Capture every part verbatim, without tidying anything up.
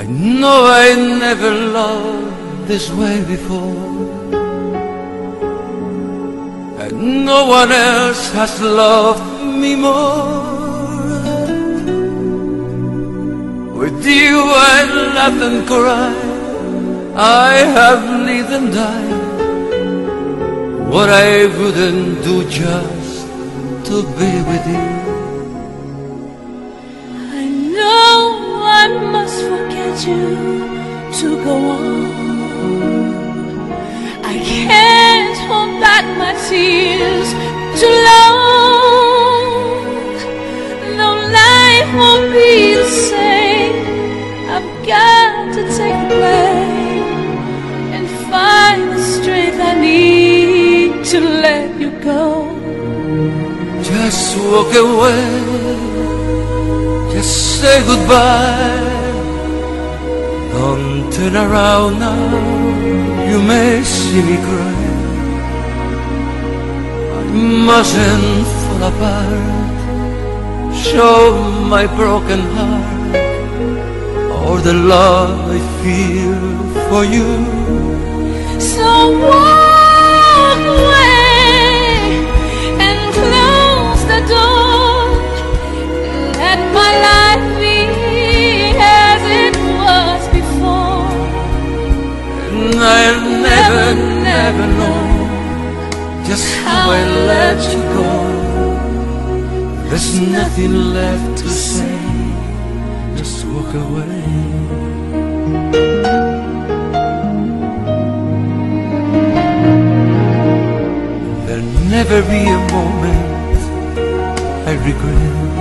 know I never loved this way before, and no one else has loved me more. With you I laugh and cry, I have lived and died, what I wouldn't do just to be with you. I know I must forget you to go on. I can't hold back my tears too long. No, life won't be the same. I've got to take the blame and find the strength I need to let you go. Just walk away, just say goodbye. Don't turn around now, you may see me cry. I mustn't fall apart, show my broken heart, or the love I feel for you. So walk away and close the door. Let my life be as it was before. And I'll never, never know just how I let you go. There's nothing left to say, just walk away. There'll never be a moment I regret.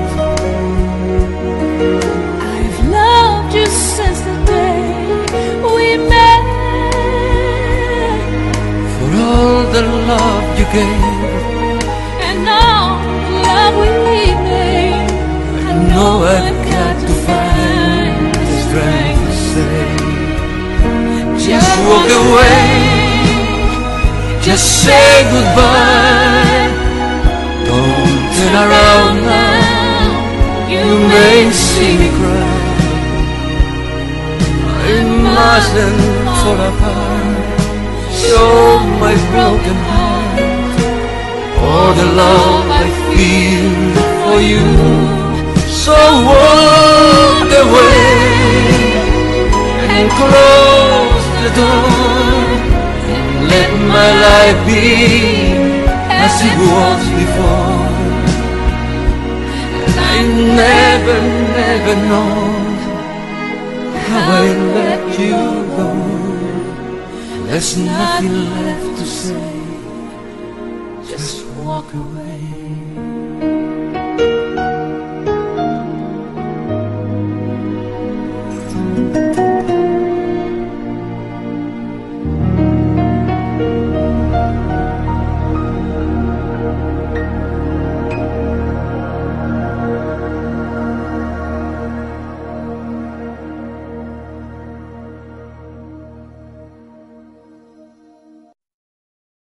I've loved you since the day we met. For all the love you gave And all the love we made, I know I've got to find the strength to say, just walk away, just say goodbye. Don't turn around now, you may see me cry. I mustn't fall apart, show my broken heart, or the love I feel for you. So walk away and close the door, and let my life be as it was before. And I never, never know how I let you go. There's nothing left to say, just walk away.